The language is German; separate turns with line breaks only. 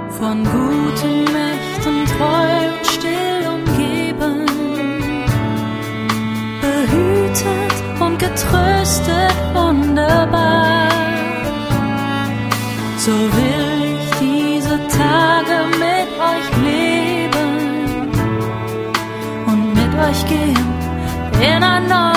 von guten Mächten treu und still umgeben, behütet und getröstet wunderbar. So will ich diese Tage mit euch leben und mit euch gehen in ein neues